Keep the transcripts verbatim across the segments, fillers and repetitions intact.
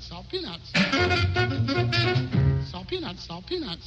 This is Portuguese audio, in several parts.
peanuts, salt peanuts. Salt peanuts, salt peanuts.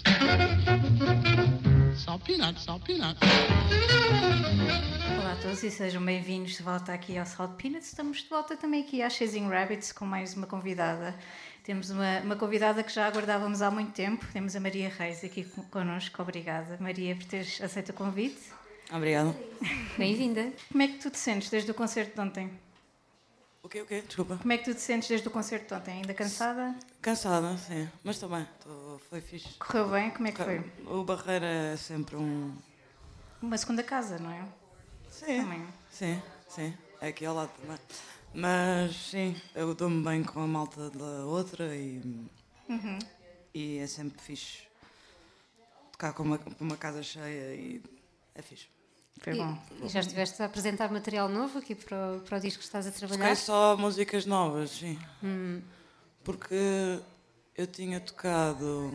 Salt peanuts, salt peanuts. Olá a todos e sejam bem-vindos de volta aqui ao Salt Peanuts. Estamos de volta também aqui à Chasing Rabbits com mais uma convidada. Temos uma, uma convidada que já aguardávamos há muito tempo. Temos a Maria Reis aqui connosco. Obrigada, Maria, por teres aceito o convite. Obrigada. Bem-vinda. Como é que tu te sentes desde o concerto de ontem? O quê, o quê? Desculpa. Como é que tu te sentes desde o concerto de ontem? Ainda cansada? Cansada, sim. Mas estou bem. Tô, foi fixe. Correu bem? Como é que foi? O Barreiro é sempre um... Uma segunda casa, não é? Sim. Também. Sim, sim. É aqui ao lado também. Mas, sim, eu dou-me bem com a malta da outra e... Uhum. E é sempre fixe tocar com uma, com uma casa cheia e é fixe. Foi bom. E, e já estiveste a apresentar material novo aqui para o, para o disco que estás a trabalhar? Toquei só músicas novas, sim. Hum. Porque eu tinha tocado...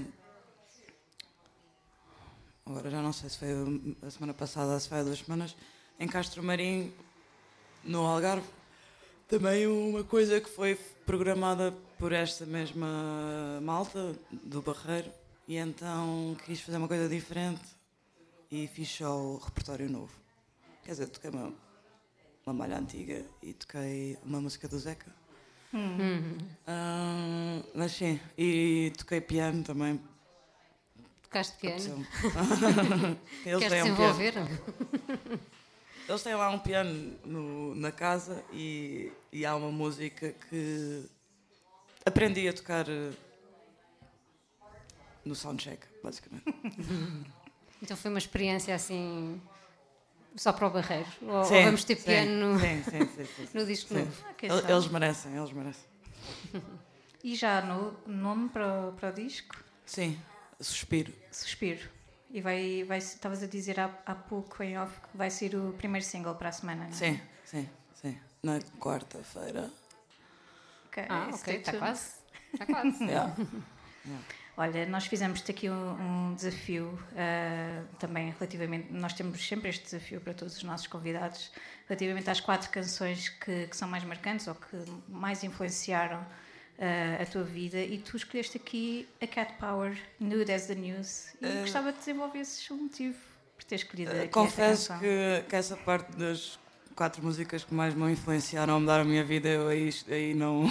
Agora já não sei se foi a semana passada ou se foi há duas semanas, em Castro Marim, no Algarve. Também uma coisa que foi programada por esta mesma malta do Barreiro. E então quis fazer uma coisa diferente e fiz só o repertório novo. Quer dizer, toquei uma, uma malha antiga e toquei uma música do Zeca. Hum. Uh, mas sim, e toquei piano também. Tocaste piano? Eles Queres têm um desenvolver? piano. Eles têm lá um piano no, na casa e, e há uma música que aprendi a tocar no soundcheck, basicamente. Então foi uma experiência assim só para o Barreiro? Ou, Sim, ou vamos ter sim, piano sim, sim, sim, sim, sim. no disco Sim. novo? Ah, quem eles, sabe? eles merecem, eles merecem. E já no nome para o, para o disco? Sim, Suspiro. Suspiro. E vai, vai, estavas a dizer há, há pouco em off que vai ser o primeiro single para a semana, não é? Sim, sim, sim. Na quarta-feira. Okay, Ah, ok, stay está tuned. quase. Está quase. Yeah. Olha, nós fizemos-te aqui um, um desafio uh, também relativamente... Nós temos sempre este desafio para todos os nossos convidados relativamente às quatro canções que, que são mais marcantes ou que mais influenciaram uh, a tua vida, e tu escolheste aqui a Cat Power, Nude as the News, e Uh, gostava de desenvolvesses o motivo por ter escolhido Uh, aqui confesso esta canção. que, que essa parte das quatro músicas que mais me influenciaram a mudar a minha vida, eu aí, aí não...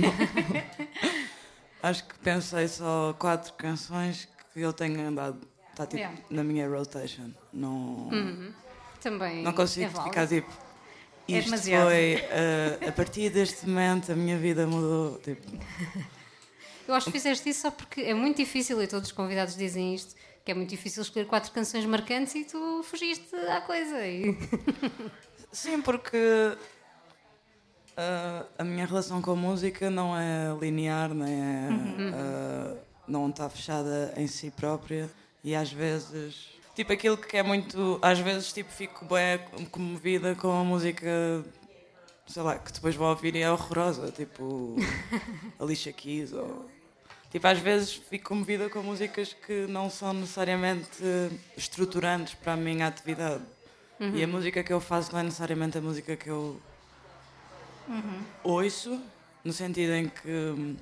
Acho que pensei só quatro canções que eu tenho andado, está tipo Yeah. na minha rotation. Não, Uhum. Também não consigo é válido. ficar tipo. É Isto demasiado. foi, uh, a partir deste momento a minha vida mudou. Tipo, Eu acho que fizeste isso só porque é muito difícil, e todos os convidados dizem isto, que é muito difícil escolher quatro canções marcantes e tu fugiste à coisa. E... sim, porque uh, a minha relação com a música não é linear, nem é, uh, não está fechada em si própria, e às vezes, tipo aquilo que é muito, às vezes tipo fico bem comovida com a música, sei lá, que depois vou ouvir e é horrorosa, tipo Alicia Keys ou... Tipo, às vezes fico comovida com músicas que não são necessariamente estruturantes para a minha atividade. Uhum. E a música que eu faço não é necessariamente a música que eu uhum. ouço, no sentido em que,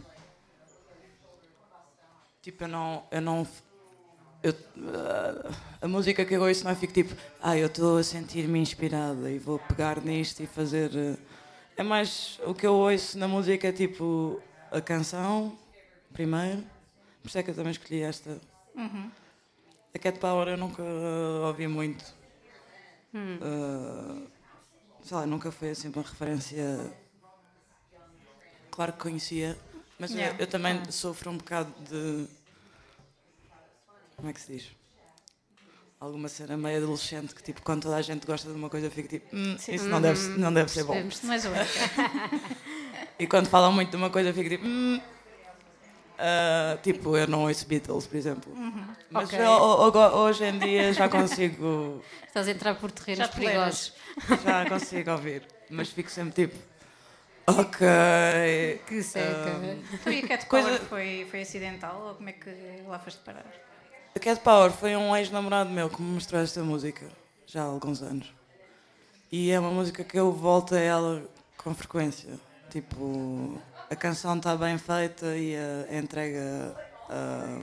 tipo, eu não... Eu não eu, uh, a música que eu ouço não é fico tipo, ah, eu estou a sentir-me inspirada e vou pegar nisto e fazer... Uh, é mais, o que eu ouço na música é tipo a canção... Primeiro, por isso é que eu também escolhi esta. Uhum. A Cat Power eu nunca uh, ouvi muito. Hum. Uh, sei lá, nunca foi assim uma referência. Claro que conhecia, mas Yeah. eu, eu também Ah. sofro um bocado de. Como é que se diz? Alguma cena meio adolescente que, tipo, quando toda a gente gosta de uma coisa, eu fico tipo, hum, isso não deve, não deve ser bom. Percebemos. Mais ou menos. E quando falam muito de uma coisa, eu fico tipo, hum, Uh, tipo, eu não ouço Beatles, por exemplo. Uhum. Mas Ok. eu, eu, hoje em dia já consigo, Estás a entrar por terrenos Já perigosos. já consigo ouvir. Mas fico sempre tipo, ok. Que seca. Um, Então, e a Cat Power Coisa- foi, foi acidental ou como é que lá foste parar? A Cat Power foi um ex-namorado meu que me mostrou esta música já há alguns anos. E é uma música que eu volto a ela com frequência. Tipo, a canção está bem feita e a entrega, a,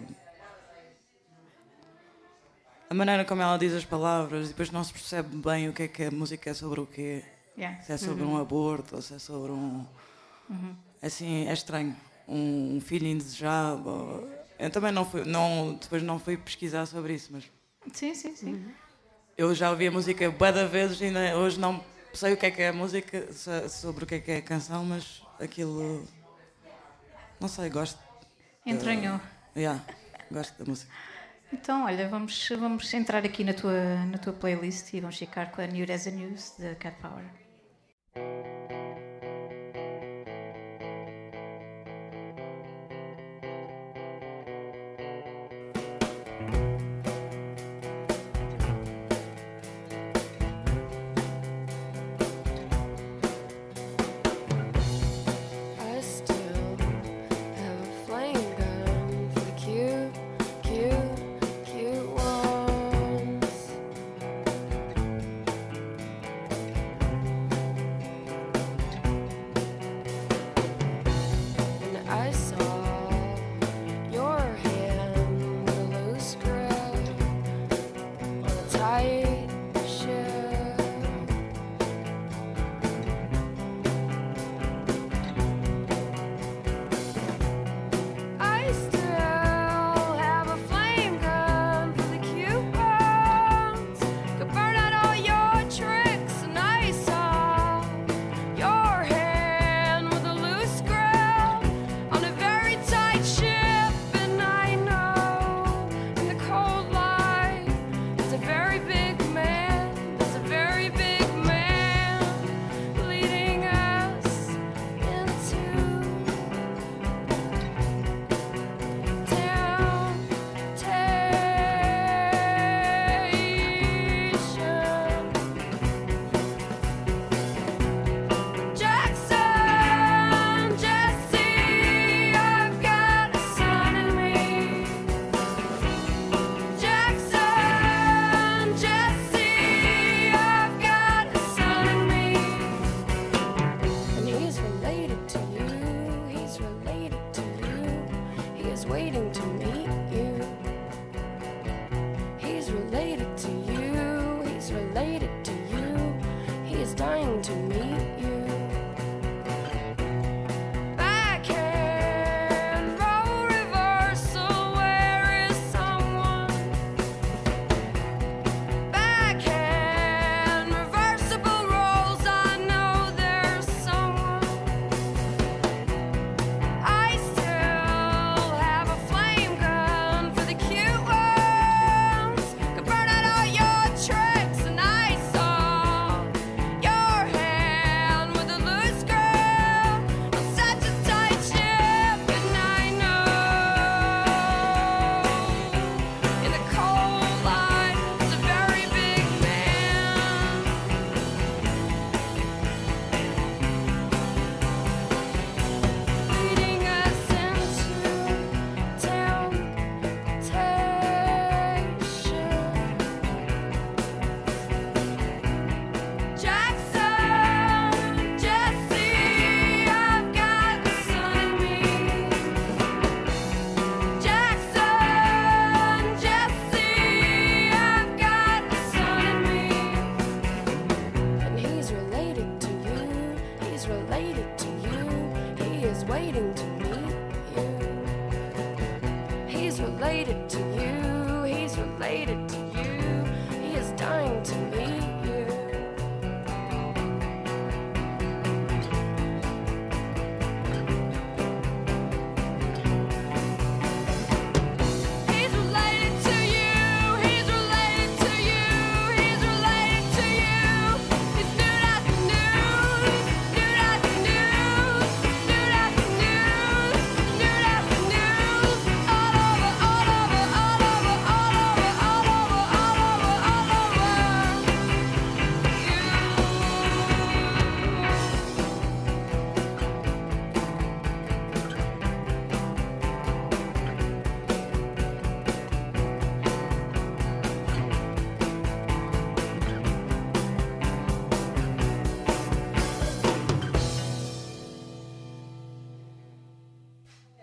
a maneira como ela diz as palavras, e depois não se percebe bem o que é que a música é sobre o quê. Yeah. Se é sobre Uhum. um aborto ou se é sobre um... Uhum. Assim, é estranho. Um, um filho indesejado. Ou... Eu também não fui, não, depois não fui pesquisar sobre isso, mas... Sim, sim, sim. Uhum. Eu já ouvi a música bué de vezes e ainda hoje não sei o que é que é a música, sobre o que é que é a canção, mas aquilo... Não sei, gosto. Entranhou. Uh, yeah, gosto da música. Então, olha, vamos, vamos entrar aqui na tua, na tua playlist e vamos ficar com a Nude as a News, da Cat Power. All over, all over, all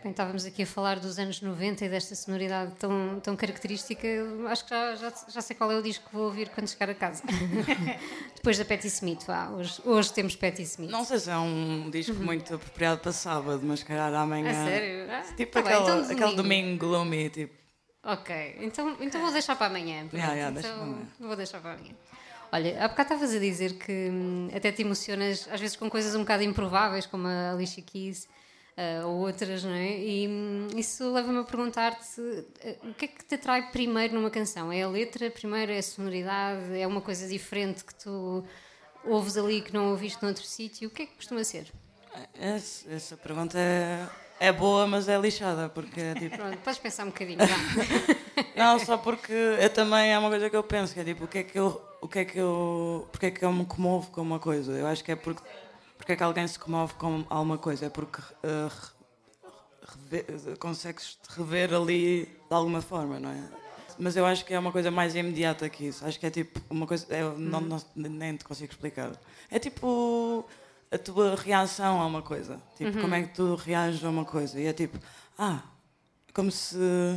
Bem, estávamos aqui a falar dos anos noventa e desta sonoridade tão, tão característica. Acho que já, já, já sei qual é o disco que vou ouvir quando chegar a casa. Depois da Patti Smith, vá. Hoje, hoje temos Patti Smith. Não sei se é um disco uhum. muito apropriado para sábado, mas se calhar amanhã... A sério? Ah, tipo tá aquele, bem, então aquele domingo gloomy, tipo... Ok, então, então vou deixar para amanhã. Yeah, yeah, então, deixa amanhã. Vou deixar para amanhã. Olha, há bocado estavas a dizer que hum, até te emocionas às vezes com coisas um bocado improváveis, como a Alicia Keys uh, ou outras, não é? E hum, isso leva-me a perguntar-te uh, o que é que te atrai primeiro numa canção? É a letra primeiro? É a sonoridade? É uma coisa diferente que tu ouves ali que não ouviste noutro sítio? O que é que costuma ser? Essa, essa pergunta é, é boa, mas é lixada, porque é tipo... Pronto, podes pensar um bocadinho, vá. Não, só porque eu também é uma coisa que eu penso, que é tipo, o que é que eu, o que é que eu, porque é que eu me comovo com uma coisa? Eu acho que é porque, porque é que alguém se comove com alguma coisa, é porque uh, rever, consegues rever ali de alguma forma, não é? Mas eu acho que é uma coisa mais imediata que isso, acho que é tipo uma coisa, eu não, não, nem te consigo explicar. É tipo a tua reação a uma coisa, tipo, uhum. como é que tu reages a uma coisa, e é tipo, ah, como se...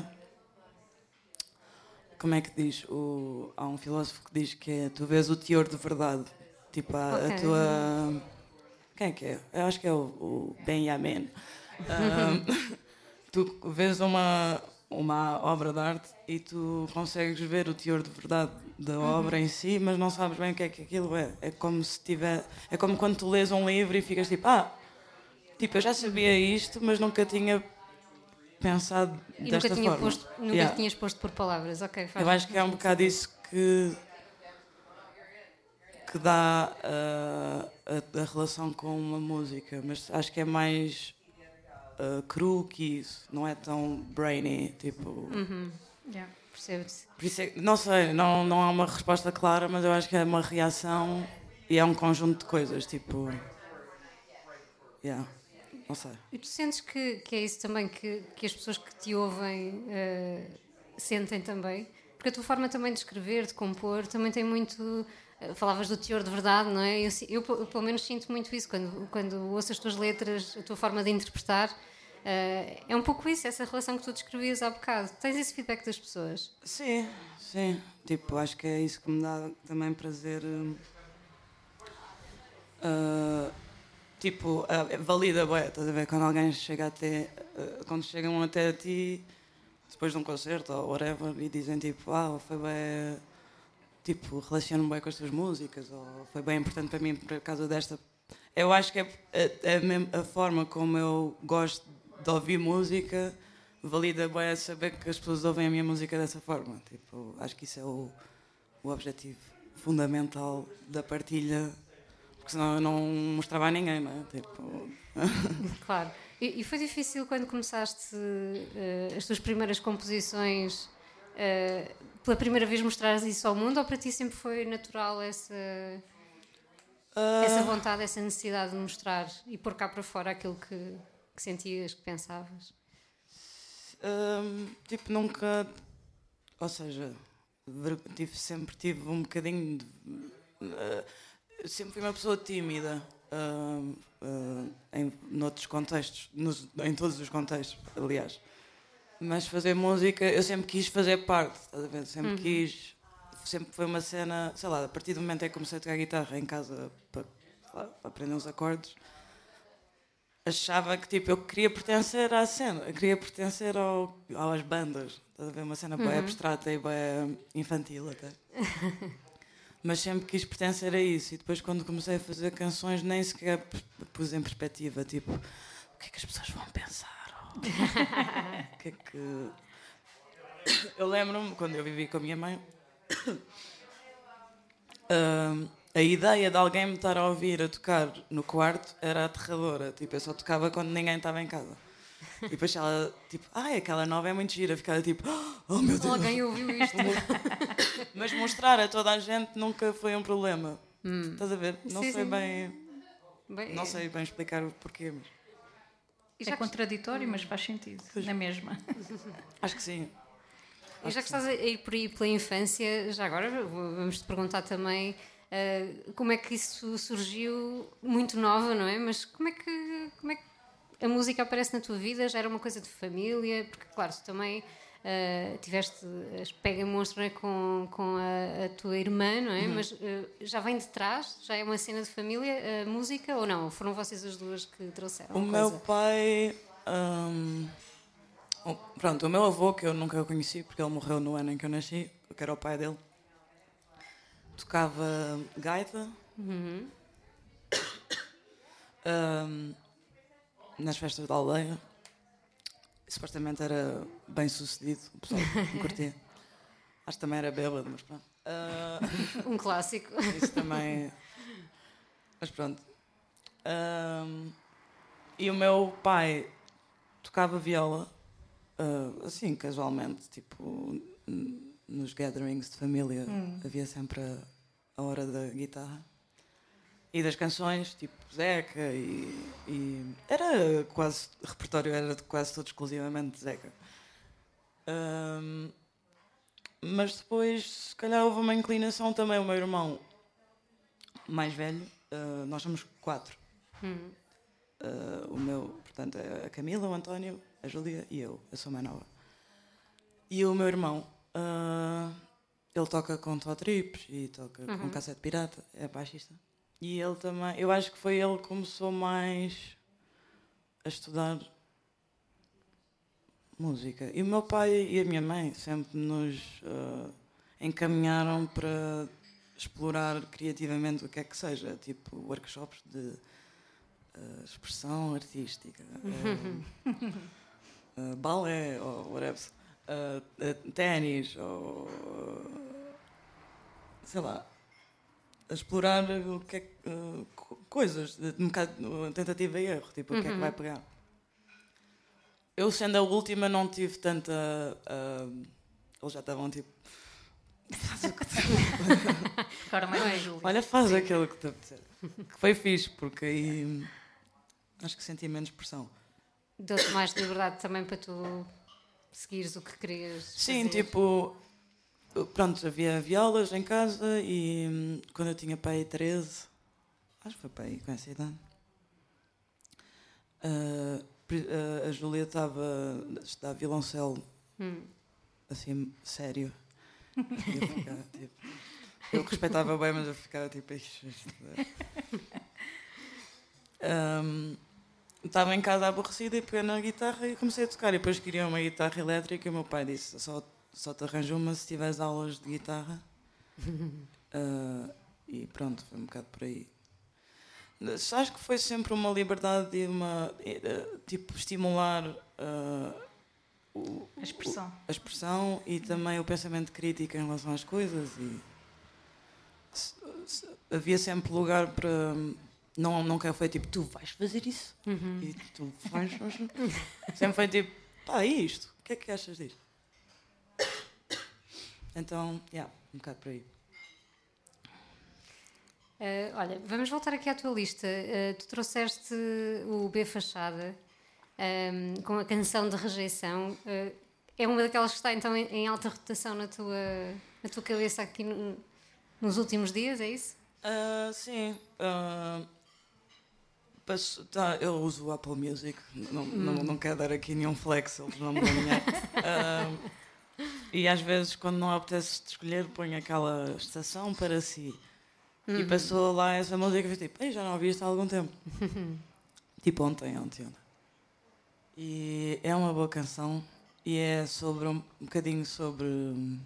Como é que diz? O, há um filósofo que diz que é, tu vês o teor de verdade. Tipo, a, okay. a tua... Quem é que é? Eu acho que é o, o Benjamin. Um, tu vês uma, uma obra de arte e tu consegues ver o teor de verdade da obra em si, mas não sabes bem o que é que aquilo é. É como se tiver... É como quando tu lês um livro e ficas tipo, ah, tipo, eu já sabia isto, mas nunca tinha... pensado e desta nunca tinha forma. Posto, nunca yeah. tinhas posto por palavras, ok. Eu acho que é um bocado isso que que dá uh, a, a relação com uma música, mas acho que é mais uh, cru que isso, não é tão brainy, tipo... Uhum. Yeah. Percebe-se. Por isso é, não sei, não, não há uma resposta clara, mas eu acho que é uma reação e é um conjunto de coisas, tipo... Yeah. Não sei. E tu sentes que, que é isso também que, que as pessoas que te ouvem uh, sentem também? Porque a tua forma também de escrever, de compor, também tem muito... Uh, falavas do teor de verdade, não é? Eu, eu, eu pelo menos sinto muito isso. Quando, quando ouço as tuas letras, a tua forma de interpretar, uh, é um pouco isso, essa relação que tu descrevias há bocado. Tens esse feedback das pessoas? Sim, sim. Tipo, acho que é isso que me dá também prazer... Uh, Tipo, uh, valida, bué, estás a ver? Quando alguém chega até... Uh, quando chegam até a ti, depois de um concerto ou whatever, e dizem tipo, ah, foi bem... Tipo, relaciono-me bem com as tuas músicas, ou foi bem importante para mim por causa desta... Eu acho que é, é, é mesmo a forma como eu gosto de ouvir música, valida bem saber que as pessoas ouvem a minha música dessa forma. Tipo, acho que isso é o, o objetivo fundamental da partilha... Porque senão eu não mostrava a ninguém, não é? Tipo... Claro. E, e foi difícil quando começaste uh, as tuas primeiras composições, uh, pela primeira vez mostrares isso ao mundo, ou para ti sempre foi natural essa, uh... essa vontade, essa necessidade de mostrar e pôr cá para fora aquilo que, que sentias, que pensavas? Um, tipo, nunca... Ou seja, tive, sempre tive um bocadinho de... Uh, sempre fui uma pessoa tímida uh, uh, em noutros contextos, nos, em todos os contextos, aliás. Mas fazer música, eu sempre quis fazer parte, estás a ver? Sempre uhum. quis, sempre foi uma cena, sei lá, a partir do momento em que comecei a tocar guitarra em casa para, para aprender uns acordes, achava que tipo, eu queria pertencer à cena, eu queria pertencer ao, às bandas, estás a ver? Uma cena uhum. bem abstrata e bem infantil até. Mas sempre quis pertencer a isso, e depois quando comecei a fazer canções nem sequer pus em perspectiva, tipo, o que é que as pessoas vão pensar? Ou, o que é que... Eu lembro-me, quando eu vivi com a minha mãe, uh, a ideia de alguém me estar a ouvir a tocar no quarto era aterradora, tipo, eu só tocava quando ninguém estava em casa. E depois ela, tipo, ai, aquela nova é muito gira, ficava tipo, oh meu Deus. Alguém ouviu isto. Mas mostrar a toda a gente nunca foi um problema. Hum. Estás a ver? Não sim, sei sim. bem. bem não é. sei bem explicar o porquê. Mas... É contraditório, mas faz sentido. Pois. Na mesma. Acho que sim. E já que estás a ir por aí pela infância, já agora vamos te perguntar também uh, como é que isso surgiu muito nova, não é? Mas como é que, como é que a música aparece na tua vida, já era uma coisa de família, porque claro, tu também uh, tiveste as Pega Monstro, não é? com, com a, a tua irmã, não é? Uhum. Mas uh, já vem de trás, já é uma cena de família, a música, ou não? Foram vocês as duas que trouxeram? O meu pai... Um, pronto, o meu avô, que eu nunca o conheci, porque ele morreu no ano em que eu nasci, que era o pai dele, tocava gaita. Uhum. Um, nas festas da aldeia. Supostamente era bem sucedido, o pessoal me curtia. Acho que também era bêbado, mas pronto. Uh, um clássico. Isso também. Mas pronto. Um, e o meu pai tocava viola, uh, assim, casualmente, tipo, nos gatherings de família, hum. havia sempre a, a hora da guitarra. E das canções, tipo Zeca, e, e era quase, o repertório era de quase todo exclusivamente Zeca. Um, mas depois, se calhar, houve uma inclinação também. O meu irmão mais velho, uh, nós somos quatro. Hum. Uh, o meu, portanto, é a Camila, o António, a Júlia e eu, eu sou mais nova. E o meu irmão, uh, ele toca com Tó Trips e toca uhum. com cassete pirata, é baixista. E ele também, eu acho que foi ele que começou mais a estudar música. E o meu pai e a minha mãe sempre nos uh, encaminharam para explorar criativamente o que é que seja, tipo workshops de uh, expressão artística, uh, uh, balé ou whatever, uh, uh, ténis ou uh, sei lá. A explorar o que é, uh, coisas, de um bocado de tentativa e erro, tipo, uhum. o que é que vai pegar. Eu, sendo a última, não tive tanta... Uh, eles já estavam tipo... Faz o que te... Olha, faz Sim. aquilo que te apetecer. Que foi fixe, porque aí acho que senti menos pressão. Deu-te mais liberdade também para tu seguires o que querias Sim, fazer. tipo... Pronto, havia violas em casa e hum, quando eu tinha pai treze, acho que foi pai com essa idade, uh, uh, a Júlia estava a estudar violoncelo, hum. assim, sério. E eu ficava tipo. Eu respeitava bem, mas eu ficava tipo. um, estava em casa aborrecida e peguei na guitarra e comecei a tocar. E depois queria uma guitarra elétrica e o meu pai disse: só. Só te arranjo uma se tiveres aulas de guitarra. uh, e pronto, foi um bocado por aí. Acho que foi sempre uma liberdade e uma... Uh, tipo, estimular uh, o, a expressão. O, a expressão e também o pensamento crítico em relação às coisas. E se, se, havia sempre lugar para... Não, nunca foi tipo, tu vais fazer isso. Uhum. E tu vais... sempre foi tipo, pá, é isto? O que é que achas disto? Então, yeah, um bocado por aí. Uh, olha, vamos voltar aqui à tua lista. Uh, tu trouxeste o B Fachada um, com a canção de rejeição. Uh, é uma daquelas que está então em, em alta rotação na tua, na tua cabeça aqui no, nos últimos dias, é isso? Uh, sim. Uh, passo, tá, eu uso o Apple Music. Não, hum. não, não quero dar aqui nenhum flex, eles não me dão dinheiro. Uh, E às vezes, quando não apetece escolher, ponho aquela estação para si. Uhum. E passou lá essa música e eu tipo, ei, já não ouvi isto há algum tempo. Tipo ontem, ontem, ontem. E é uma boa canção e é sobre um, um bocadinho sobre uh,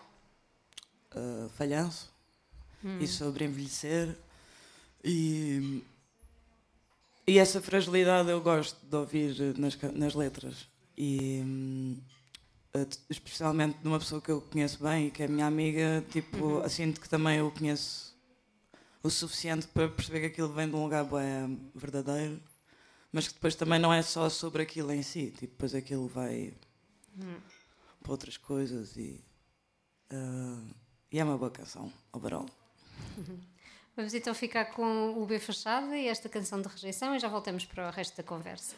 falhanço uhum. e sobre envelhecer. E, e essa fragilidade eu gosto de ouvir nas, nas letras. E... especialmente de uma pessoa que eu conheço bem e que é minha amiga, tipo, uhum. sinto que também eu conheço o suficiente para perceber que aquilo vem de um lugar bem verdadeiro, mas que depois também não é só sobre aquilo em si, tipo, depois aquilo vai uhum. para outras coisas e, uh, e é uma boa canção, overall. Uhum. Vamos então ficar com o B Fachada e esta canção de rejeição e já voltamos para o resto da conversa.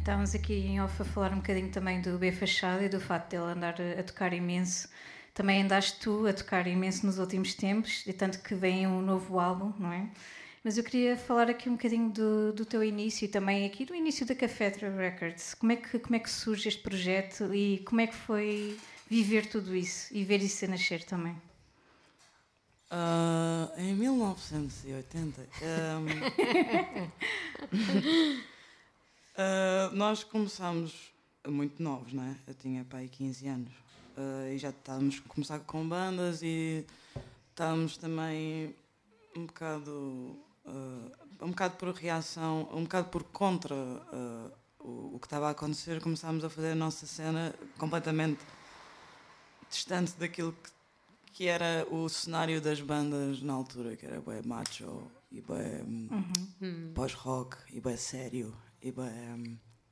Estávamos aqui em off a falar um bocadinho também do B Fachada e do facto dele andar a tocar imenso. Também andaste tu a tocar imenso nos últimos tempos, e tanto que vem um novo álbum, não é? Mas eu queria falar aqui um bocadinho do, do teu início e também aqui do início da Cafetra Records. Como é, que, como é que surge este projeto e como é que foi viver tudo isso e ver isso a nascer também? Uh, em mil novecentos e oitenta, um, uh, nós começámos muito novos, não é? Eu tinha pai quinze anos uh, e já estávamos a começar com bandas e estávamos também um bocado, uh, um bocado por reação, um bocado por contra uh, o, o que estava a acontecer. Começámos a fazer a nossa cena completamente distante daquilo que que era o cenário das bandas na altura, que era bem macho, e bem uhum. pós-rock, e bem sério, e bem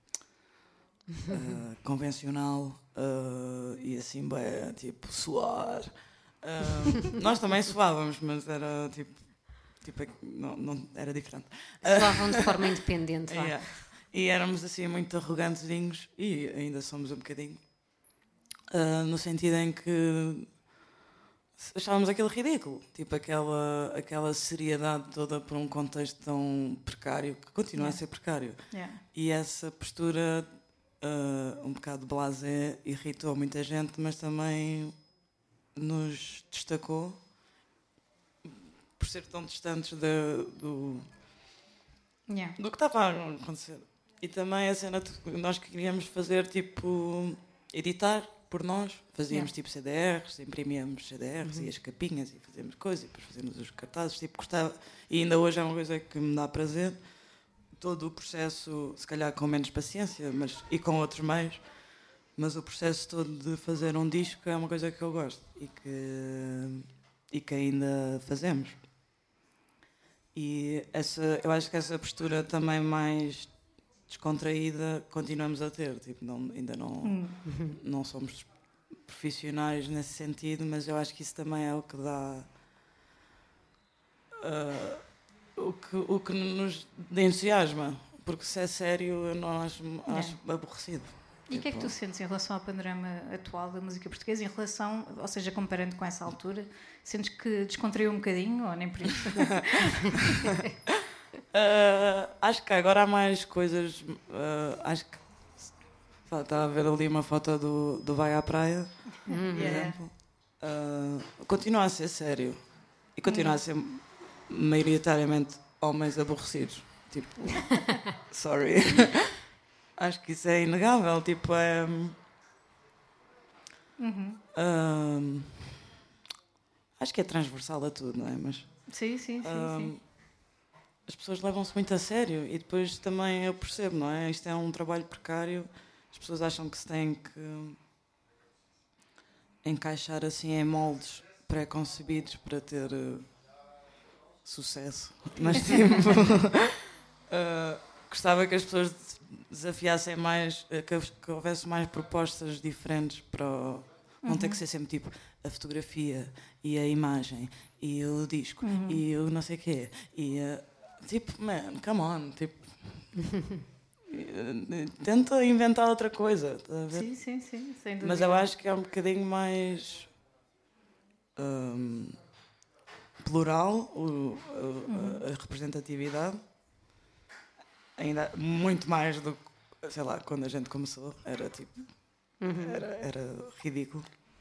uh, convencional, uh, e assim bem, tipo, suar. Uh, nós também suávamos, mas era tipo, tipo não, não, era diferente. Suavam de forma independente, lá. Yeah. E éramos assim muito arrogantezinhos, e ainda somos um bocadinho, uh, no sentido em que achávamos aquilo ridículo, tipo aquela, aquela seriedade toda por um contexto tão precário, que continua yeah. a ser precário. Yeah. E essa postura uh, um bocado blasé irritou muita gente, mas também nos destacou por ser tão distantes de, do, yeah. do que estava a acontecer. E também a cena que nós queríamos fazer, tipo, editar por nós, fazíamos yeah. tipo C D Rs, imprimíamos C D Rs uhum. e as capinhas e fazíamos coisas e depois fazíamos os cartazes, tipo, gostava, e ainda hoje é uma coisa que me dá prazer, todo o processo, se calhar com menos paciência, mas, e com outros meios, mas o processo todo de fazer um disco é uma coisa que eu gosto e que, e que ainda fazemos. E essa, eu acho que essa postura também mais descontraída continuamos a ter, tipo, não, ainda não, hum. não somos profissionais nesse sentido, mas eu acho que isso também é o que dá uh, o, que, o que nos entusiasma, porque se é sério eu não acho, acho é. aborrecido. E o que é que tu sentes em relação ao panorama atual da música portuguesa, em relação, ou seja, comparando com essa altura, sentes que descontraiu um bocadinho ou nem por isso? Uh, acho que agora há mais coisas. Uh, acho que estava a ver ali uma foto do, do Vai à Praia, uhum. por exemplo. Uh, continua a ser sério e continua uhum. a ser maioritariamente homens aborrecidos. Tipo, sorry. Acho que isso é inegável. Tipo, é. Uhum. Uh, acho que é transversal a tudo, não é? Mas, sim, sim, sim. Uh, sim. As pessoas levam-se muito a sério e depois também eu percebo, não é? Isto é um trabalho precário, as pessoas acham que se têm que encaixar assim em moldes pré-concebidos para ter uh, sucesso. Mas tipo, uh, gostava que as pessoas desafiassem mais, uh, que, que houvesse mais propostas diferentes para o, não uhum. ter que ser sempre tipo a fotografia e a imagem e o disco uhum. e o não sei o quê e uh, tipo, man, come on, tipo, tenta inventar outra coisa, tá a ver? Sim, sim, sim, sem dúvida. Mas eu acho que é um bocadinho mais um, plural o, o, uhum. a, a representatividade, ainda muito mais do que, sei lá, quando a gente começou, era tipo, uhum. era, era ridículo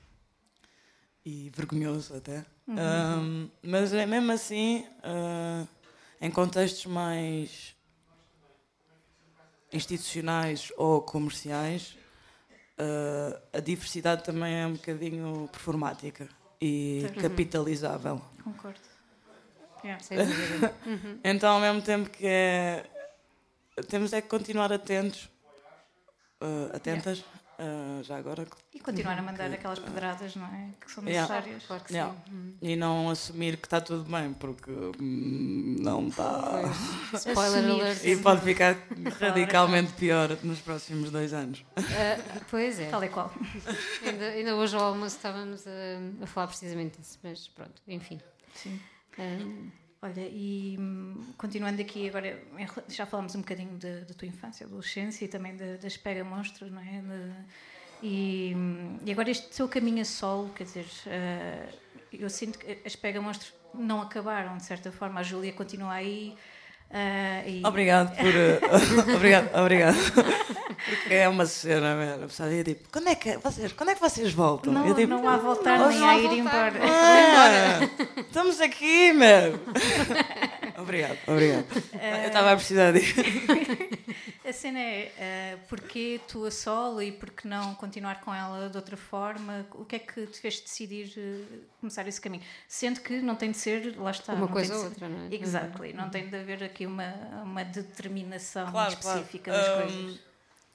e vergonhoso até, uhum. um, mas é mesmo assim. Uh, Em contextos mais institucionais ou comerciais, uh, a diversidade também é um bocadinho performática e uhum. capitalizável. Concordo. Yeah. uhum. Então, ao mesmo tempo que é, temos é que continuar atentos, uh, atentas, yeah. uh, já agora. E continuar a mandar que, aquelas pedradas, não é? Que são necessárias. Yeah. Claro que yeah. sim. Uhum. E não assumir que está tudo bem, porque hum, não está. Spoiler alert. E pode ficar radicalmente pior nos próximos dois anos. Uh, pois é. Tal e qual. ainda, ainda hoje ao almoço estávamos a, a falar precisamente disso, mas pronto, enfim. Sim. Um, Olha, e continuando aqui agora, já falámos um bocadinho da tua infância, adolescência e também da, da Espega Monstro, não é? De, e, e agora este teu caminho a solo, quer dizer, uh, eu sinto que as Espega Monstro não acabaram, de certa forma, a Júlia continua aí. Uh, e... Obrigado por. Uh, obrigado, obrigado. Porque é uma cena, mesmo. A pessoa ia tipo, quando é que vocês, quando é que vocês voltam? Não, eu, tipo, não há voltar não, nem não a há ir voltar. embora. Ah, estamos aqui, meu. Obrigado, obrigado. Uh, eu estava a precisar disso. A cena é uh, porquê tu a solo e porquê não continuar com ela de outra forma? O que é que te fez decidir uh, começar esse caminho? Sendo que não tem de ser, lá está. Uma não coisa tem ou de ser, outra, não é? Exactly. Não tem de haver aqui uma, uma determinação Claro, específica claro. das um, coisas.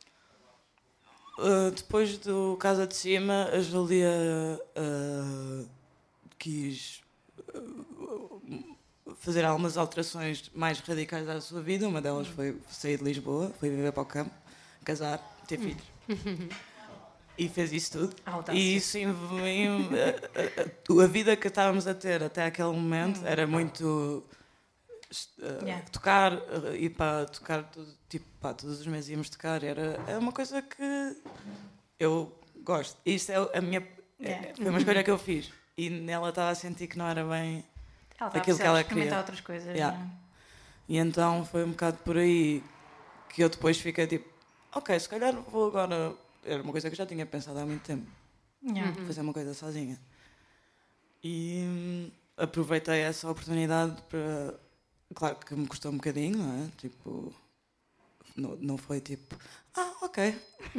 Uh, depois do Casa de Cima, a Júlia uh, quis uh, fazer algumas alterações mais radicais à sua vida. Uma delas foi sair de Lisboa, foi viver para o campo, casar, ter filhos. E fez isso tudo. E isso envolveu a, a, a vida que estávamos a ter até aquele momento era muito uh, Yeah. tocar, uh, ir para tocar tudo, tipo, pá, todos os meses íamos tocar. Era, é uma coisa que eu gosto. Isto é a minha. Yeah. É, foi uma escolha que eu fiz. E nela estava a sentir que não era bem Ela aquilo que ela queria. outras coisas. Yeah. Não é? E então foi um bocado por aí que eu depois fiquei tipo, ok, se calhar vou agora. Era uma coisa que eu já tinha pensado há muito tempo. Yeah. Fazer uma coisa sozinha. E hum, aproveitei essa oportunidade para. Claro que me custou um bocadinho, não é? Tipo. Não, não foi tipo. Ah, ok.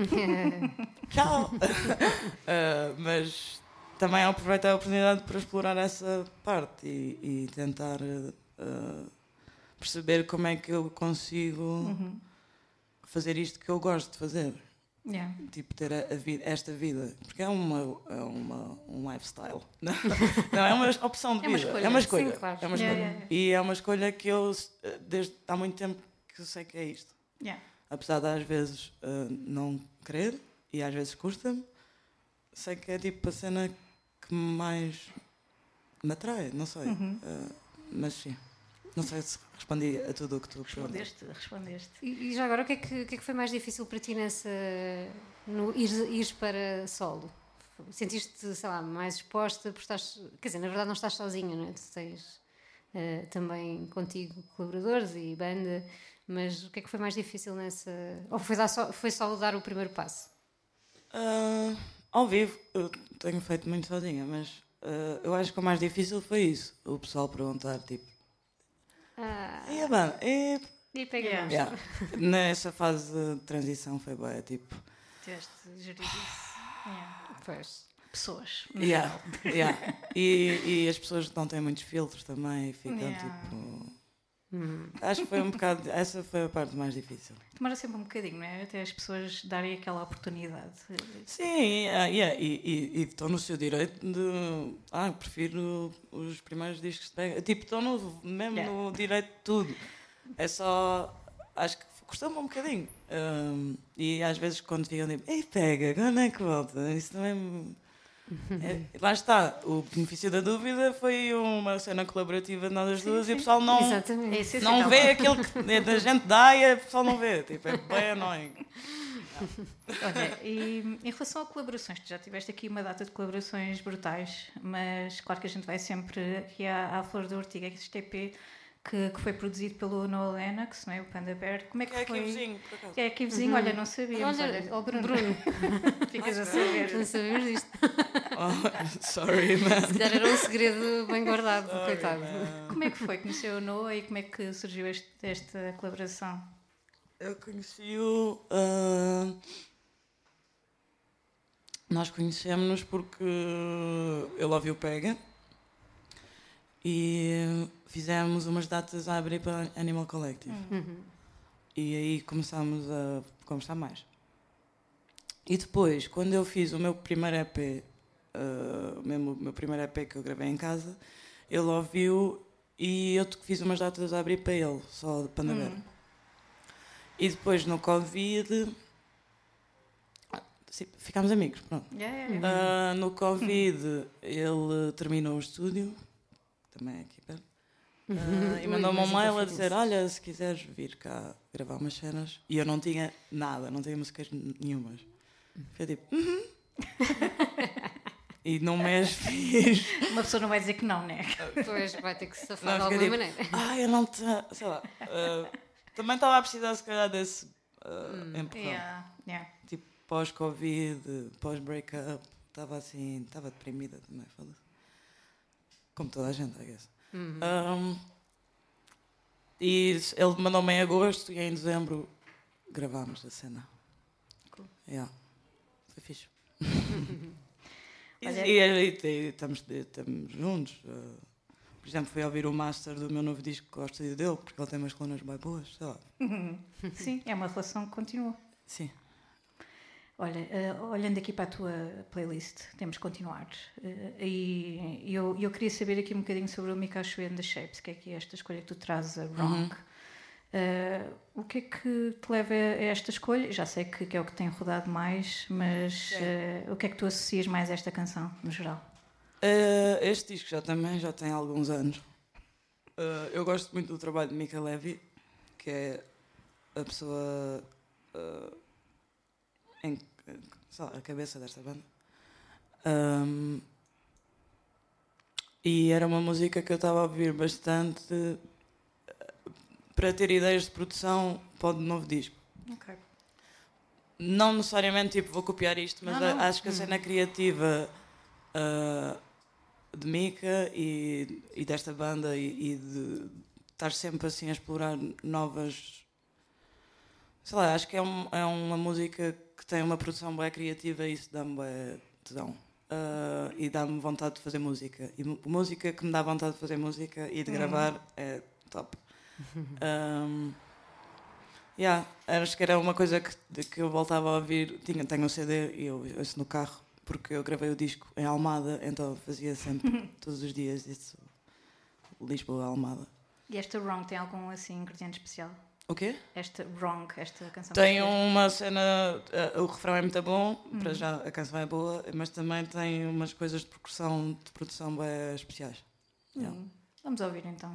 Tchau. uh, mas também aproveitei a oportunidade para explorar essa parte e, e tentar uh, perceber como é que eu consigo Uhum. fazer isto que eu gosto de fazer. Yeah. Tipo, ter a, a vida, esta vida. Porque é, uma, é uma, um lifestyle. Não, não, é uma opção de É uma vida. escolha. É uma escolha. Sim, claro. É uma Yeah, escolha. yeah, yeah. E é uma escolha que eu, desde há muito tempo, que eu sei que é isto. Yeah. Apesar de às vezes uh, não querer, e às vezes custa-me, sei que é tipo a cena que mais me atrai, não sei. Uhum. Uh, mas sim. Não sei se respondi a tudo o que tu perguntaste. Respondeste, respondeste. E, e já agora, o que, é que, o que é que foi mais difícil para ti nessa. no ires, ires para solo? Sentiste-te, sei lá, mais exposta? Porque estás. Quer dizer, na verdade não estás sozinha, não é? Tu tens uh, também contigo colaboradores e banda, mas o que é que foi mais difícil nessa. Ou foi, dar só, foi só dar o primeiro passo? Uh, ao vivo, eu tenho feito muito sozinha, mas uh, eu acho que o mais difícil foi isso. O pessoal perguntar, tipo. Ah, E a banda? E... e pega Yeah. mais. Yeah. Nessa fase de transição foi boa, tipo. Tiveste de gerir isso. Yeah. Pois. Pessoas. no Yeah, geral. yeah. E, e as pessoas não têm muitos filtros também e ficam Yeah. tipo. Hum. Acho que foi um bocado. Essa foi a parte mais difícil. Demora sempre um bocadinho, não é? Até as pessoas darem aquela oportunidade. Sim, yeah, yeah. E, e, e estão no seu direito de. Ah, prefiro os primeiros discos de pega. Tipo, estão no, mesmo Yeah. no direito de tudo. É só. Acho que custou-me um bocadinho. Um, e às vezes quando ficam tipo, ei, pega, quando é que volta? Isso não é. É, lá está, o benefício da dúvida foi uma cena colaborativa de nós as duas e o pessoal não, Exatamente. É essencial. não vê aquilo que a gente dá e o pessoal não vê. Tipo, é bem annoying. Olha, e em relação a colaborações, tu já tiveste aqui uma data de colaborações brutais, mas claro que a gente vai sempre aqui à, à Flor da Ortiga, este E P que, que foi produzido pelo Noah Lennox, não é? O Panda Bear. Como é que Que é aqui foi? vizinho, por acaso. Que é aqui vizinho, olha, não sabíamos. Olha, Olha, o Bruno. ficas a saber. Não sabemos disto. Oh, sorry, man. Se calhar era um segredo bem guardado, Sorry, coitado. man. Como é que foi? Conheceu o Noah e como é que surgiu este, esta colaboração? Eu conheci-o. ah, nós conhecemos-nos porque ele ouviu Pega e fizemos umas datas a abrir para Animal Collective. Uhum. E aí começámos a conversar mais. E depois, quando eu fiz o meu primeiro E P, uh, mesmo o meu primeiro E P que eu gravei em casa, ele ouviu e eu fiz umas datas a abrir para ele, só de Panamera. Hum. E depois no Covid, sim, ficámos amigos, pronto. Yeah, yeah, yeah. Uh, no Covid ele terminou o estúdio, também é aqui perto, Uh, e mandou-me um mail a dizer, olha, se quiseres vir cá gravar umas cenas. E eu não tinha nada, não tinha músicas nenhumas. Foi tipo, uhum. E num mês fiz. Uma pessoa não vai dizer que não, né? Pois, vai ter que se safar Não, de alguma tipo, maneira. ah, eu não te... Sei lá. Uh, também estava a precisar, se calhar, desse uh, hum. empurrão. Yeah, yeah. Tipo, pós-Covid, pós-breakup. Estava assim, estava deprimida também, foda-se. Como toda a gente, I guess. Uhum. Um, e ele mandou-me em agosto e em dezembro gravámos a cena. Cool. Yeah. Foi fixe. e, Olha... e, e, e estamos, estamos juntos. Uh, por exemplo, fui ouvir o master do meu novo disco, que gosto dele, porque ele tem umas colunas bem boas, sei lá. Uhum. Sim, é uma relação que continua. Sim. Olha, uh, olhando aqui para a tua playlist, temos que continuar. Uh, e eu, eu queria saber aqui um bocadinho sobre o Mikachu and the Shapes, que é que é esta escolha que tu trazes a Wrong. Uhum. Uh, o que é que te leva a esta escolha? Já sei que, que é o que tem rodado mais, mas uh, o que é que tu associas mais a esta canção, no geral? Uh, este disco já também já tem alguns anos. Uh, eu gosto muito do trabalho de Mika Levy, que é a pessoa... Uh, em sei lá, a cabeça desta banda. Um, e era uma música que eu estava a ouvir bastante para ter ideias de produção para o novo disco. Okay. Não necessariamente tipo, vou copiar isto, mas não, não. acho que a cena criativa uh, de Mika e, e desta banda e, e de estar sempre assim a explorar novas... Sei lá, acho que é, um, é uma música que tem uma produção bem criativa e isso dá-me bem tesão. Uh, e dá-me vontade de fazer música. E música que me dá vontade de fazer música e de uhum. gravar é top. Um, yeah, acho que era uma coisa que, de, que eu voltava a ouvir. Tinha, tenho um C D e eu ouço no carro, porque eu gravei o disco em Almada, então fazia sempre, todos os dias, isso, Lisboa-Almada. E esta Wrong tem algum assim, ingrediente especial? O quê? Esta Wrong, esta canção. Tem uma cena, uh, o refrão é muito bom, uhum. para já a canção é boa, mas também tem umas coisas de percussão, de produção bem especiais. Uhum. Yeah. Vamos ouvir então.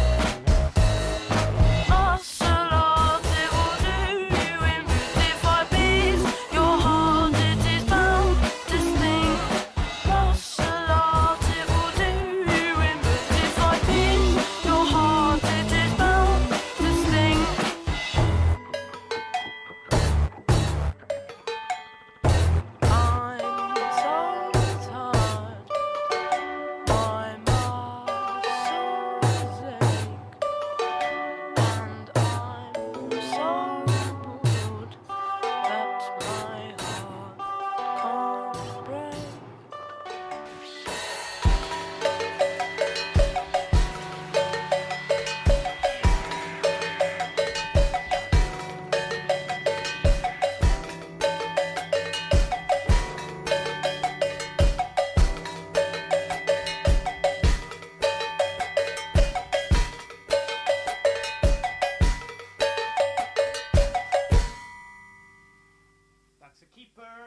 If I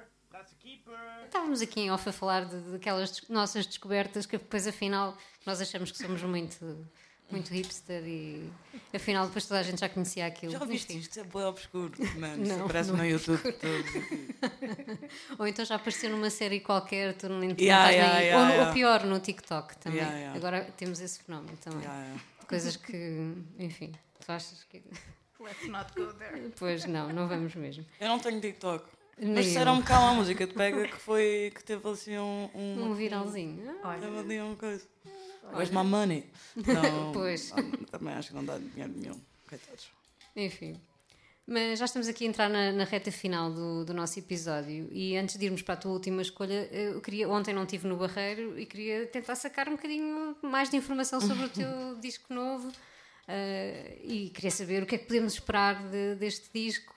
Estávamos aqui em off a falar de, daquelas des- nossas descobertas que depois, afinal, nós achamos que somos muito, muito hipster e afinal depois toda a gente já conhecia aquilo. Já viste Enfim. isto? É bué obscuro, mano. Não, Isso aparece não no é YouTube todo. Ou então já apareceu numa série qualquer, tu não, não Yeah, estás yeah, nem- yeah, ou, no- yeah. ou pior, no TikTok também. Yeah, yeah. Agora temos esse fenómeno também. Yeah, yeah. Coisas que, enfim, tu achas que. Let's not go there. Pois não, não vamos mesmo. Eu não tenho TikTok. Nem Mas eu. disseram-me cá uma música de Pega que foi que teve assim um. um Um viralzinho. Ah, Teve ali uma coisa. Where's my money? Não, Pois. não, também acho que não dá dinheiro nenhum. Coitados. Enfim. Mas já estamos aqui a entrar na, na reta final do, do nosso episódio e antes de irmos para a tua última escolha, eu queria, ontem não estive no Barreiro e queria tentar sacar um bocadinho mais de informação sobre o teu disco novo uh, e queria saber o que é que podemos esperar de, deste disco.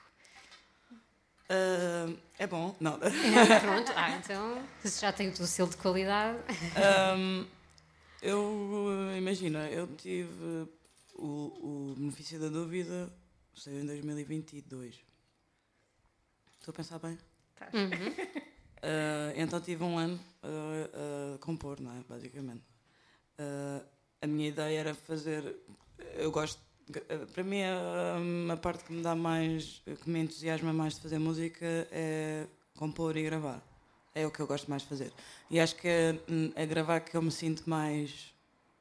Uh, é bom, não. É, pronto, ah, então se já tem o teu selo de qualidade. Um, eu uh, imagina, eu tive o, o Benefício da Dúvida, saiu em dois mil e vinte e dois. Estou a pensar bem? Uhum. Uh, então tive um ano a, a compor, não é? Basicamente. Uh, a minha ideia era fazer. Eu gosto. Para mim, a, a parte que me dá mais. Que me entusiasma mais de fazer música é compor e gravar. É o que eu gosto mais de fazer. E acho que é, é gravar que eu me sinto mais.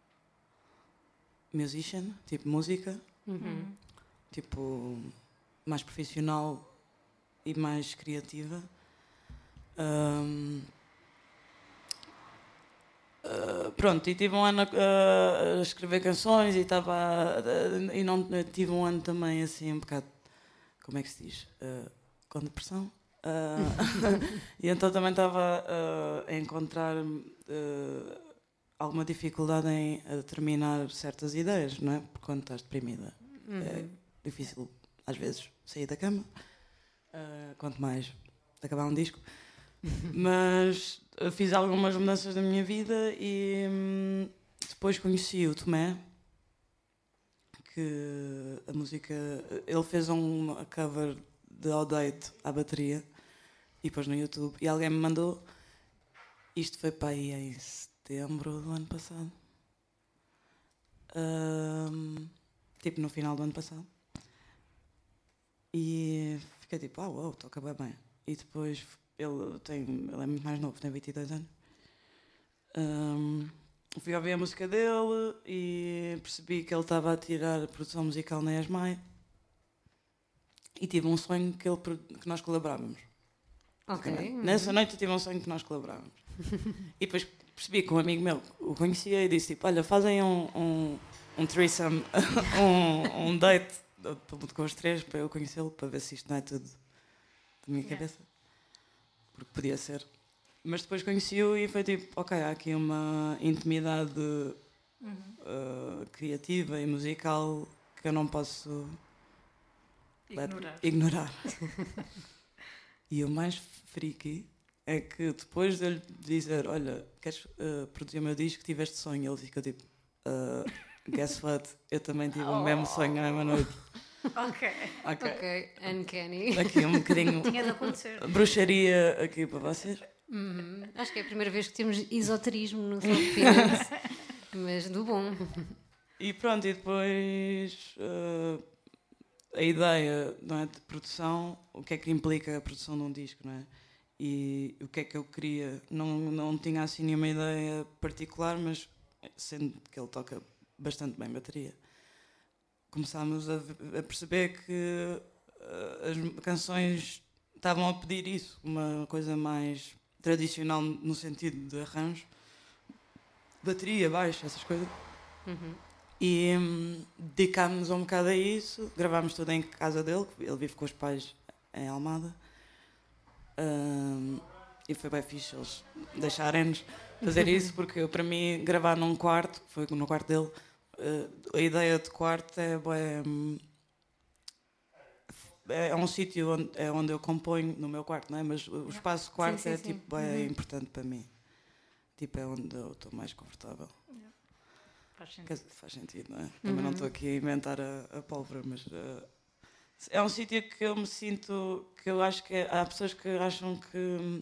Musician, tipo música. Uhum. Tipo. Mais profissional e mais criativa. Um, uh, pronto, e tive um ano a, a escrever canções e estava a- e não tive um ano também assim um bocado, como é que se diz? Uh, com depressão. Uh, e então também estava uh, a encontrar uh, alguma dificuldade em a terminar certas ideias, não é? Porque quando estás deprimida é difícil às vezes sair da cama, uh, quanto mais acabar um disco. Mas uh, fiz algumas mudanças na minha vida e hum, depois conheci o Tomé, que a música. Ele fez uma cover de All Date à bateria e pôs no YouTube. E alguém me mandou. Isto foi para aí em setembro do ano passado. Hum, tipo no final do ano passado. E fiquei tipo, ah, uau, toca bem bem. E depois. Ele, tem, ele é muito mais novo, tem vinte e dois anos. Um, fui ouvir a música dele e percebi que ele estava a tirar a produção musical na ESMAI e tive um sonho que, ele, que nós colaborávamos. Ok. Nessa noite eu tive um sonho que nós colaborávamos. E depois percebi que um amigo meu o conhecia e disse tipo, olha, fazem um, um, um threesome, um, um date com os três para eu conhecê-lo, para ver se isto não é tudo da minha Yeah. cabeça. Porque podia ser. Mas depois conheci-o e foi tipo, ok, há aqui uma intimidade uhum. uh, criativa e musical que eu não posso Ignorar. ignorar. E o mais freaky é que depois de eu lhe dizer, olha, queres uh, produzir o meu disco, tive este sonho, ele fica tipo, uh, guess what, eu também tive oh. o mesmo sonho à mesma noite. Ok. Ok. Ok, uncanny. Aqui um bocadinho Tinha de acontecer. bruxaria aqui para vocês. Uhum. Acho que é a primeira vez que temos esoterismo no Self-Finance, mas do bom. E pronto, e depois uh, a ideia, não é, de produção, o que é que implica a produção de um disco, não é? E o que é que eu queria, não, não tinha assim nenhuma ideia particular, mas sendo que ele toca bastante bem bateria, começámos a, a perceber que uh, as canções estavam a pedir isso, uma coisa mais tradicional no sentido de arranjo, bateria, baixo, essas coisas. Uhum. E hum, dedicámos-nos um bocado a isso, gravámos tudo em casa dele, ele vive com os pais em Almada. Um, e foi bem fixe eles deixarem-nos fazer isso, porque para mim gravar num quarto, foi no quarto dele, uh, a ideia de quarto é bem, é um sítio onde, é onde eu componho no meu quarto, não é? Mas o espaço quarto sim, sim, é sim. tipo bem Uhum. importante para mim, tipo é onde eu estou mais confortável. Faz Quer sentido. dizer, faz sentido, não é? Também não estou aqui a inventar a, a pólvora, mas uh, é um sítio que eu me sinto, que eu acho que é, há pessoas que acham que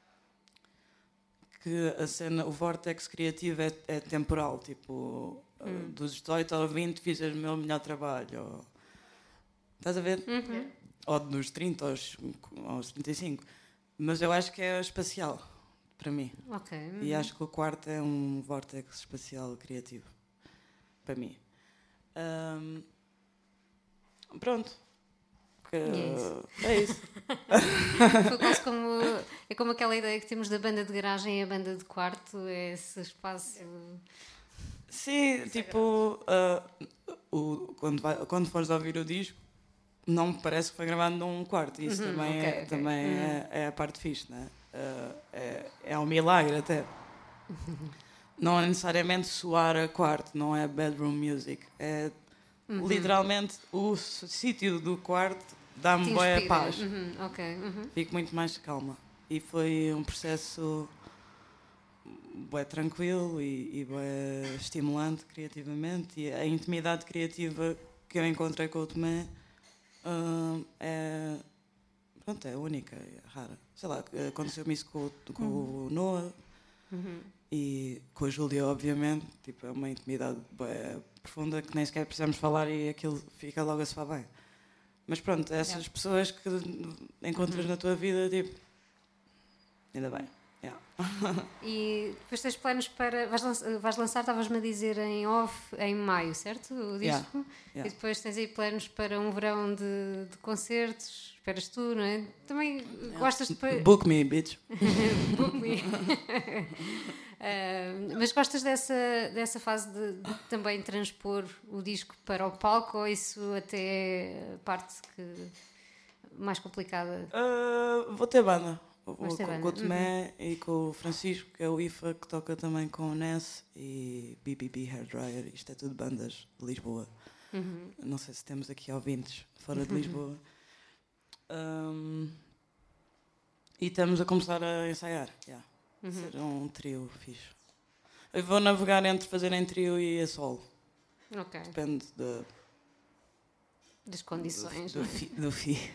que a cena, o vórtex criativo é, é temporal, tipo, hum. dos dezoito aos vinte fiz o meu melhor trabalho, ou, estás a ver? Uhum. Ou dos trinta aos, aos trinta e cinco, mas eu acho que é espacial, para mim. Ok. Uhum. E acho que o quarto é um vórtex espacial criativo, para mim. Um, pronto. Que, é isso. É isso. Foi quase como, é como aquela ideia que temos da banda de garagem e a banda de quarto, é esse espaço. Sim, tipo, uh, o, quando, vai, quando fores ouvir o disco, não me parece que foi gravado num quarto. Isso uhum, também, okay, é, okay. também uhum. é, é a parte fixe, né? Uh, é, é um milagre até. Não é necessariamente soar a quarto, não é bedroom music. É uhum. literalmente o sítio do quarto dá-me boa paz. Uhum, okay, uhum. Fico muito mais calma. E foi um processo bué tranquilo e, e bué estimulante criativamente. E a intimidade criativa que eu encontrei com o Tomé uh, é, pronto, é única, é rara. Sei lá, aconteceu-me isso com, com uhum. o Noah uhum. e com a Júlia, obviamente. Tipo, é uma intimidade bué profunda que nem sequer precisamos falar e aquilo fica logo a se falar bem. Mas pronto, essas yeah. pessoas que encontras uhum. na tua vida, tipo, ainda bem. Yeah. E depois tens planos para. Vais lançar, vais lançar estavas-me a dizer, em off em maio, certo? O disco? Yeah. Yeah. E depois tens aí planos para um verão de, de concertos. Esperas tu, não é? Também yeah. gostas de. Book me, bitch. Book me. Uh, mas gostas dessa, dessa fase de, de também transpor o disco para o palco, ou isso até é a parte que, mais complicada? Uh, vou ter banda. Vou, ter com, banda. com o Tomé uhum. e com o Francisco, que é o I F A, que toca também com o Ness, e B B B Hair Dryer. Isto é tudo bandas de Lisboa. Uhum. Não sei se temos aqui ouvintes fora de Lisboa. Um, e estamos a começar a ensaiar. Yeah. Uhum. Ser um trio fixe. Eu vou navegar entre fazer em trio e a solo. Ok. Depende de, das condições. Do, do, fi, do fi.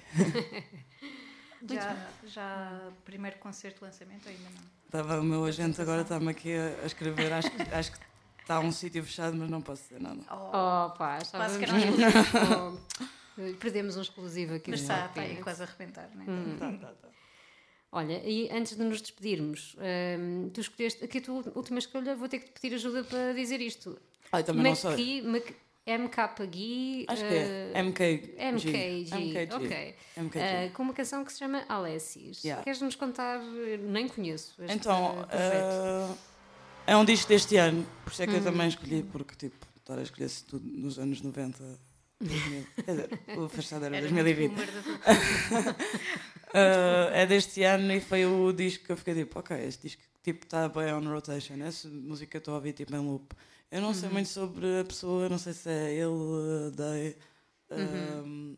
já, já primeiro concerto de lançamento ou ainda não? Estava, o meu agente agora está-me aqui a, a escrever. Acho, acho que está um sítio fechado, mas não posso dizer nada. Oh, oh pá, quase que não. Oh, perdemos um exclusivo aqui. Mas está, está aí quase a arrebentar, não é? Hum. Tá, tá, tá. Olha, e antes de nos despedirmos, hum, tu escolheste, aqui a tua última escolha, vou ter que te pedir ajuda para dizer isto. Ai, também não sei. M K G. Acho que é. M K G. M K G. M K G. Ok. M K G. Uh, com uma canção que se chama Alessis. Yeah. Queres-nos contar? Nem conheço este então, projeto. Uh, é um disco deste ano, por isso é que uhum. eu também escolhi, porque tipo, estar a escolher-se tudo nos anos noventa. dois mil. Quer dizer, o fechado era, era dois mil e vinte. uh, é deste ano e foi o disco que eu fiquei tipo, ok, este disco tipo está bem on rotation, essa música estou a ouvir tipo em loop. Eu não uhum. sei muito sobre a pessoa, não sei se é ele, uh, Day, uh, uhum.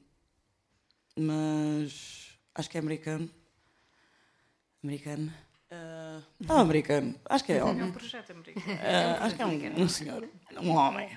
mas acho que é americano. Americano. Uh, não, americano. Acho que é homem. É um projeto americano. Uh, é um acho que é um, um senhor, um homem.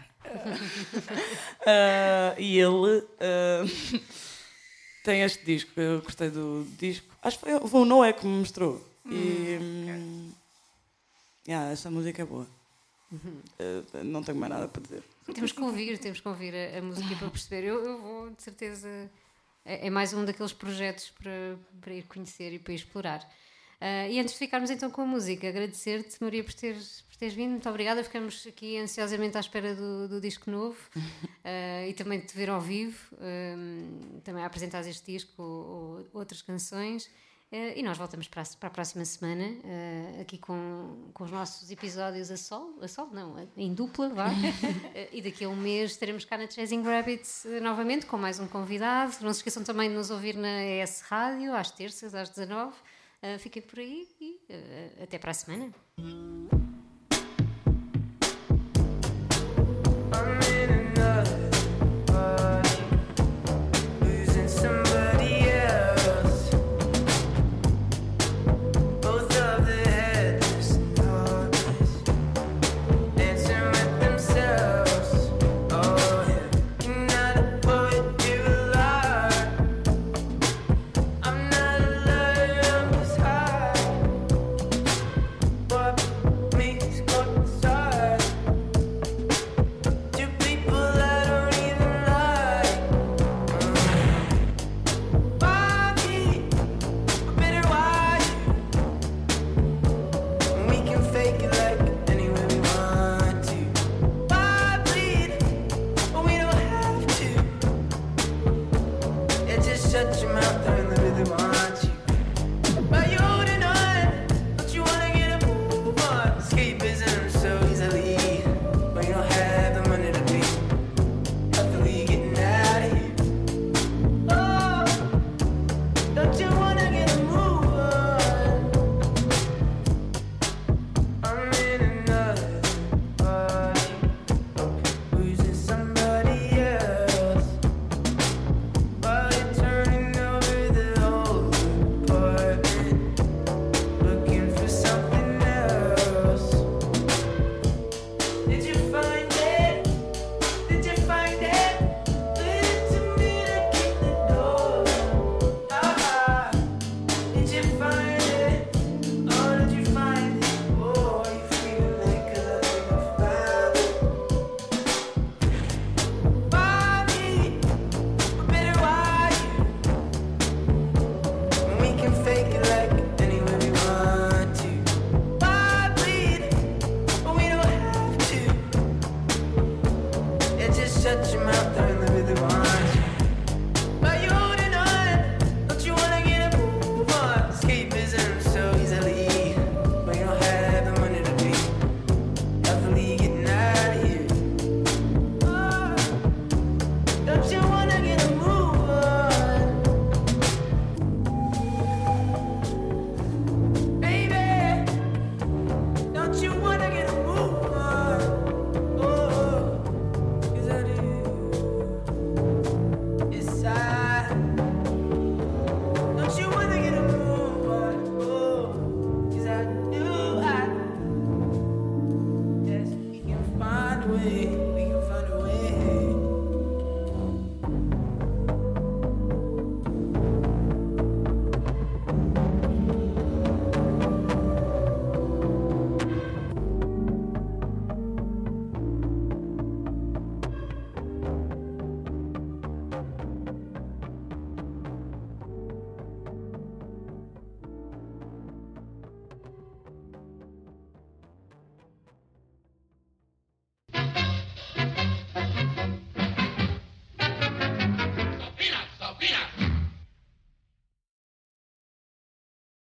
Uh, e ele uh, tem este disco. Eu gostei do disco. Acho que foi, foi o Noé que me mostrou. Hum, e okay. yeah, essa música é boa. Uhum. Uh, não tenho mais nada para dizer. Temos que ouvir, temos que ouvir a, a música para perceber. Eu, eu vou, de certeza. É, é mais um daqueles projetos para, para ir conhecer e para ir explorar. Uh, e antes de ficarmos então com a música, agradecer-te, Maria, por teres, por teres vindo. Muito obrigada. Ficamos aqui ansiosamente à espera do, do disco novo uh, e também de te ver ao vivo, um, também a apresentar este disco ou, ou outras canções. Uh, e nós voltamos para a, para a próxima semana, uh, aqui com, com os nossos episódios a sol, a sol não, em dupla, vá. uh, e daqui a um mês estaremos cá na Chasing Rabbits uh, novamente com mais um convidado. Não se esqueçam também de nos ouvir na E S Rádio, às terças, às dezanove. Uh, fiquem por aí e uh, até para a semana.